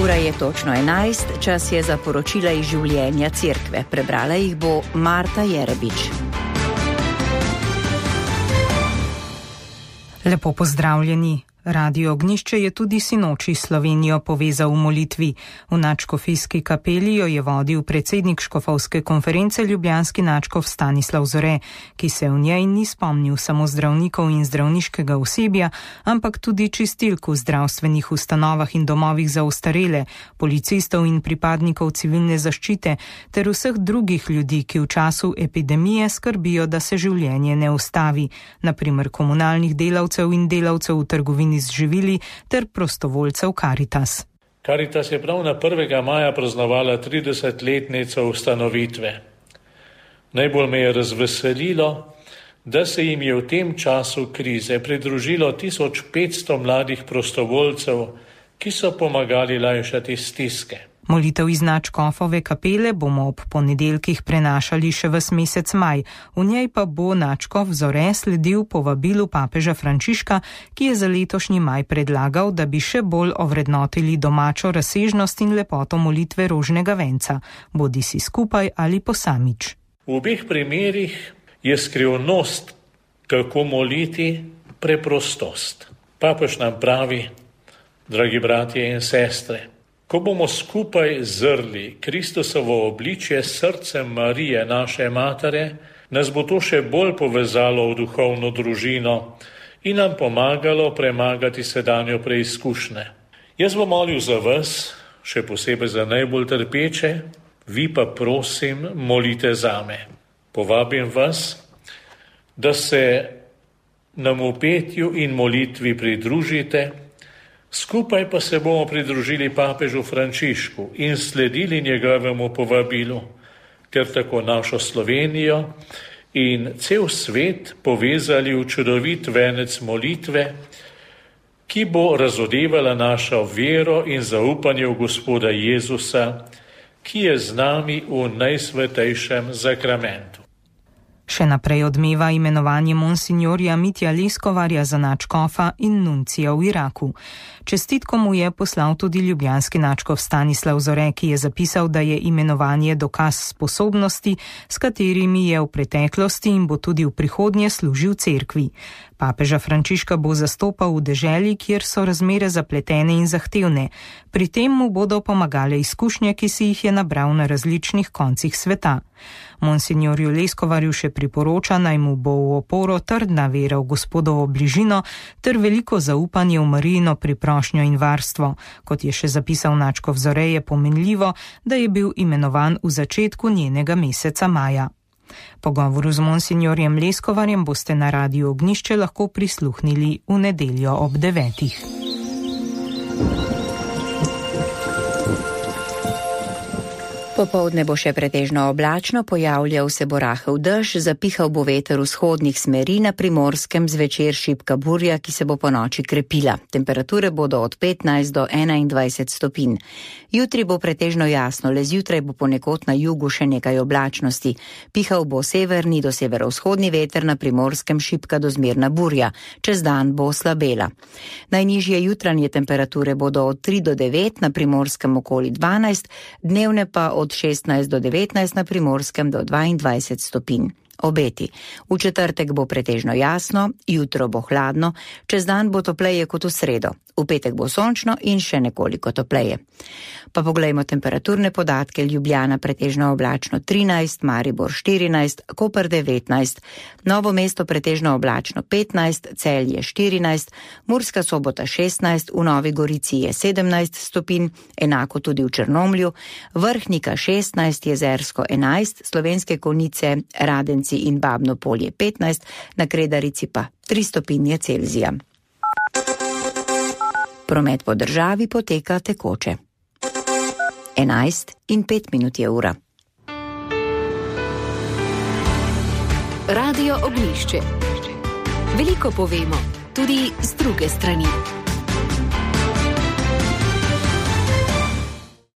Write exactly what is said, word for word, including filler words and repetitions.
Ura je točno enajst, čas je za poročila iz življenja cerkve. Prebrala jih bo Marta Jerebič. Lepo pozdravljeni. Radio Ognjišče je tudi sinoči Slovenijo povezal v molitvi. V nadškofijski kapeli jo je vodil predsednik škofovske konference ljubljanski nadškof Stanislav Zore, ki se v njej ni spomnil samo zdravnikov in zdravniškega osebja, ampak tudi čistilk v zdravstvenih ustanovah in domovih za ostarele, policistov in pripadnikov civilne zaščite ter vseh drugih ljudi, ki v času epidemije skrbijo, da se življenje ne ustavi, na primer komunalnih delavcev in delavcev v trgovini z živili ter prostovoljcev Karitas. Karitas je prav na prvega maja praznovala tridesetletnico ustanovitve. Najbolj me je razveselilo, da se jim je v tem času krize pridružilo tisoč petsto mladih prostovoljcev, ki so pomagali lajšati stiske. Molitev iz nadškofove kapele bomo ob ponedeljkih prenašali še ves mesec maj. V njej pa bo nadškof Zore sledil povabilu papeža Frančiška, ki je za letošnji maj predlagal, da bi še bolj ovrednotili domačo razsežnost in lepoto molitve rožnega venca, bodi si skupaj ali posamič. V obeh primerih je skrivnost, kako moliti, preprostost. Papež nam pravi, dragi bratje in sestre, ko bomo skupaj zrli Kristusovo obličje s srcem Marije, naše matere, nas bo to še bolj povezalo v duhovno družino in nam pomagalo premagati sedanjo preizkušnje. Jaz bom molil za vas, še posebej za najbolj trpeče, vi pa prosim, molite zame. Povabim vas, da se nam v petju in molitvi pridružite. Skupaj pa se bomo pridružili papežu Frančišku in sledili njegovemu povabilu, ter tako našo Slovenijo in cel svet povezali v čudovit venec molitve, ki bo razodevala našo vero in zaupanje v Gospoda Jezusa, ki je z nami v najsvetejšem zakramentu. Še naprej odmeva imenovanje monsinjorja Mitja Leskovarja za nadškofa in nuncija v Iraku. Čestitko mu je poslal tudi ljubljanski nadškof Stanislav Zore, ki je zapisal, da je imenovanje dokaz sposobnosti, s katerimi je v preteklosti in bo tudi v prihodnje služil cerkvi. Papeža Frančiška bo zastopal v deželi, kjer so razmere zapletene in zahtevne. Pri tem mu bodo pomagale izkušnje, ki si jih je nabral na različnih koncih sveta. Monsinjorju Leskovarju še priporoča, naj mu bo v oporo trdna vera v Gospodovo bližino ter veliko zaupanje v Marijino priprošnjo in varstvo. Kot je še zapisal nadškof Zore, je pomenljivo, da je bil imenovan v začetku njenega meseca maja. Pogovoru z monsinjorjem Leskovarjem boste na Radiu Ognjišče lahko prisluhnili v nedeljo ob devetih. Popoldne bo še pretežno oblačno, pojavljal se bo rahel dež, zapihal bo veter vzhodnih smeri, na Primorskem zvečer šibka burja, ki se bo po noči krepila. Temperature bodo od petnajst do enaindvajset stopinj. Jutri bo pretežno jasno, le zjutraj bo ponekod na jugu še nekaj oblačnosti. Pihal bo severni do severovzhodni veter, na Primorskem šibka do zmerna burja. Čez dan bo slabela. Najnižje jutranje temperature bodo od tri do devet, na Primorskem okoli dvanajst, dnevne pa od šestnajst do devetnajst, na Primorskem do dvaindvajset stopinj. Obeti. V četrtek bo pretežno jasno, jutro bo hladno, čez dan bo topleje kot v sredo. V petek bo sončno in še nekoliko topleje. Pa poglejmo temperaturne podatke. Ljubljana pretežno oblačno trinajst, Maribor štirinajst, Koper devetnajst, Novo mesto pretežno oblačno petnajst, Celje štirinajst, Murska Sobota šestnajst, v Novi Gorici je sedemnajst stopinj, enako tudi v Črnomlju, Vrhnika šestnajst, Jezersko enajst, Slovenske Konjice, Radenci in Babno Polje petnajst, na Kredarici pa tri stopinje Celzija. Promet po državi poteka tekoče. enajst in pet minut je ura. Radio Ognjišče. Veliko povemo, tudi z druge strani.